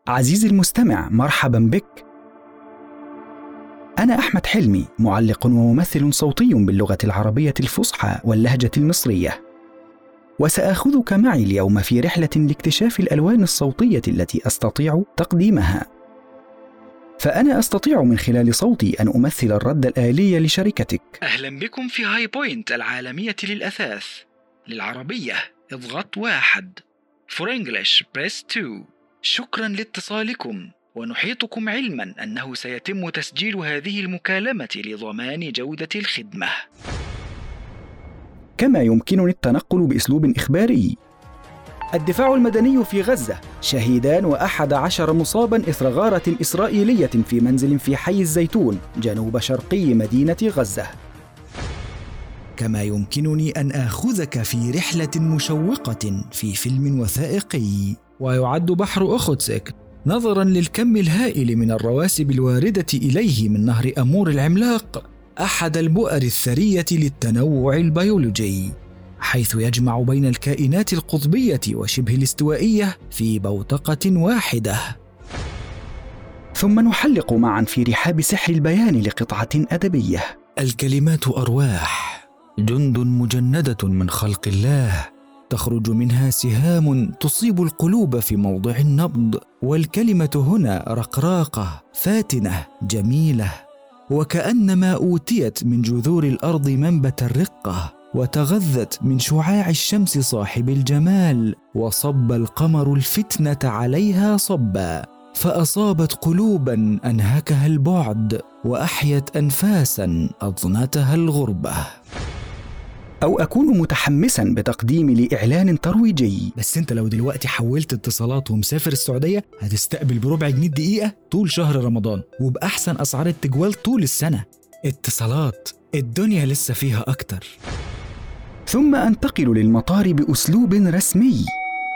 عزيزي المستمع، مرحبا بك. أنا أحمد حلمي، معلق وممثل صوتي باللغة العربية الفصحى واللهجة المصرية، وسأخذك معي اليوم في رحلة لاكتشاف الألوان الصوتية التي أستطيع تقديمها. فأنا أستطيع من خلال صوتي أن أمثل الرد الآلي لشركتك. أهلا بكم في هاي بوينت العالمية للأثاث. للعربية اضغط 1، For English press 2. شكرا لاتصالكم، ونحيطكم علما أنه سيتم تسجيل هذه المكالمة لضمان جودة الخدمة. كما يمكنني التنقل بأسلوب إخباري. الدفاع المدني في غزة، شهيدان و11 مصابا إثر غارة إسرائيلية في منزل في حي الزيتون جنوب شرقي مدينة غزة. كما يمكنني أن آخذك في رحلة مشوقة في فيلم وثائقي. ويعد بحر أخوتسك نظراً للكم الهائل من الرواسب الواردة إليه من نهر أمور العملاق أحد البؤر الثرية للتنوع البيولوجي، حيث يجمع بين الكائنات القطبية وشبه الاستوائية في بوتقة واحدة. ثم نحلق معا في رحاب سحر البيان لقطعة أدبية. الكلمات أرواح، جند مجندة من خلق الله، تخرج منها سهام تصيب القلوب في موضع النبض، والكلمة هنا رقراقة فاتنة جميلة، وكأنما أوتيت من جذور الأرض منبت الرقة، وتغذت من شعاع الشمس صاحب الجمال، وصب القمر الفتنة عليها صبا، فأصابت قلوبا أنهكها البعد، وأحيت أنفاسا أضنتها الغربة. أو أكون متحمساً بتقديمي لإعلان ترويجي. بس أنت لو دلوقتي حولت اتصالات ومسافر السعودية هتستقبل بربع جنيه دقيقة طول شهر رمضان، وبأحسن أسعار التجوال طول السنة. اتصالات، الدنيا لسه فيها أكتر. ثم أنتقل للمطار بأسلوب رسمي.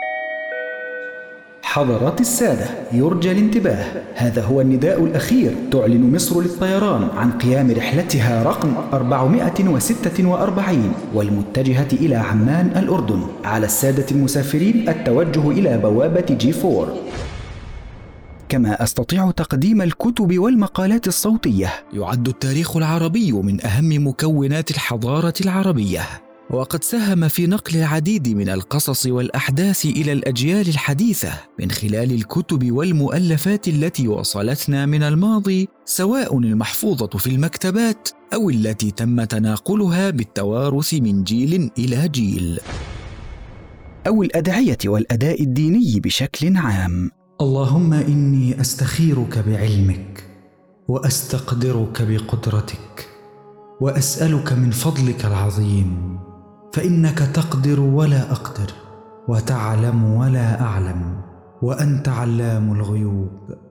حضرات السادة، يرجى الانتباه، هذا هو النداء الأخير. تعلن مصر للطيران عن قيام رحلتها رقم 446 والمتجهة إلى عمان الأردن. على السادة المسافرين التوجه إلى بوابة G4. كما أستطيع تقديم الكتب والمقالات الصوتية. يعد التاريخ العربي من أهم مكونات الحضارة العربية، وقد ساهم في نقل العديد من القصص والأحداث إلى الأجيال الحديثة من خلال الكتب والمؤلفات التي وصلتنا من الماضي، سواء المحفوظة في المكتبات أو التي تم تناقلها بالتوارث من جيل إلى جيل. أو الأدعية والأداء الديني بشكل عام. اللهم إني أستخيرك بعلمك، وأستقدرك بقدرتك، وأسألك من فضلك العظيم، فإنك تقدر ولا أقدر، وتعلم ولا أعلم، وأنت علام الغيوب.